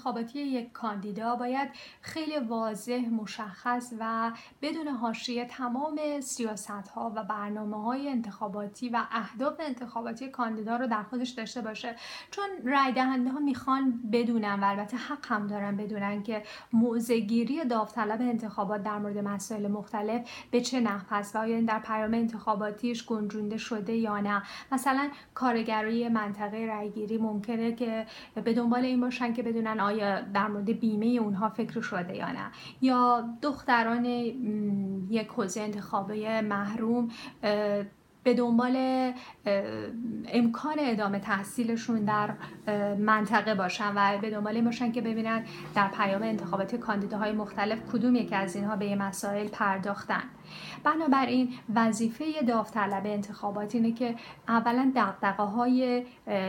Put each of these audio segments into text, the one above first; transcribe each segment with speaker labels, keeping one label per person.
Speaker 1: انتخاباتی یک کاندیدا باید خیلی واضح، مشخص و بدون حاشیه تمام سیاست‌ها و برنامه‌های انتخاباتی و اهداف انتخاباتی کاندیدا رو در خودش داشته باشه، چون رای دهنده ها میخوان بدونن و البته حق هم دارن بدونن که موضع‌گیری داوطلب انتخابات در مورد مسائل مختلف به چه نحو است و آیا این در پیام انتخاباتیش گنجونده شده یا نه. مثلا کارگرای منطقه رایگیری ممکنه که به دنبال این باشن که بدونن آیا در مورد بیمه اونها فکر شده یا نه، یا دختران یک حوزه انتخابی محروم به دنبال امکان ادامه تحصیلشون در منطقه باشن و به دنبال این باشن که ببینن در پیام انتخاباتی کاندیداهای مختلف کدوم یک از اینها به این مسائل پرداختن. بنابراین وظیفه داوطلب انتخابات اینه که اولا دغدغه‌های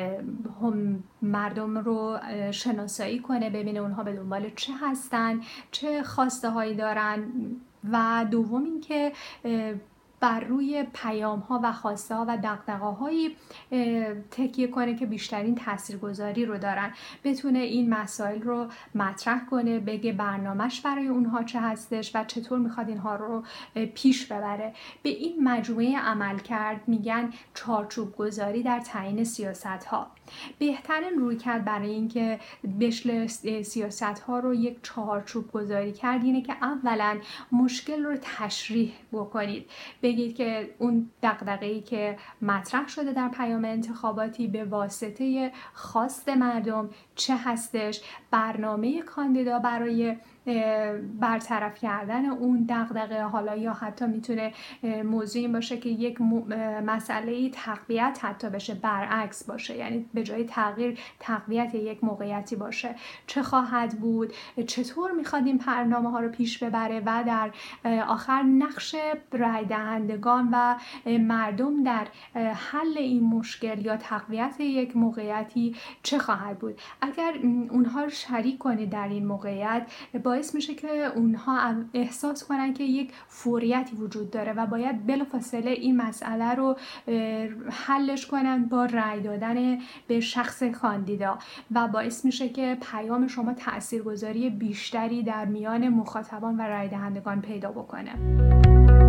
Speaker 1: مردم رو شناسایی کنه، ببینه اونها به دنبال چه هستن، چه خواسته هایی دارن، و دوم این که بر روی پیام ها و خواسته ها و دغدغه هایی تکیه کنه که بیشترین تاثیرگذاری رو دارن، بتونه این مسائل رو مطرح کنه، بگه برنامهش برای اونها چه هستش و چطور میخواد اینها رو پیش ببره. به این مجموعه عملکرد میگن چارچوب گذاری در تعیین سیاست ها. بهترین رویکرد برای اینکه بشه سیاست ها رو یک چارچوب گذاری کرد اینه که اولا مشکل رو تشریح بکنید، بگید که اون دغدغه‌ای که مطرح شده در پیام انتخاباتی به واسطه خواست مردم چه هستش، برنامه کاندیدا برای برطرف کردن اون دغدغه، حالا یا حتی میتونه موضوع این باشه که یک مسئله تقویت حتی بشه، برعکس باشه، یعنی به جای تغییر تقویت یک موقعیتی باشه، چه خواهد بود، چطور میخواد این برنامه ها رو پیش ببره و در آخر نقش رای دهندگان و مردم در حل این مشکل یا تقویت یک موقعیتی چه خواهد بود. اگر اونها رو شریک کنید در این موقعیت، باعث میشه که اونها احساس کنن که یک فوریتی وجود داره و باید بلافاصله این مسئله رو حلش کنن با رأی دادن به شخص کاندیدا و باعث میشه که پیام شما تاثیرگذاری بیشتری در میان مخاطبان و رأی دهندگان پیدا بکنه.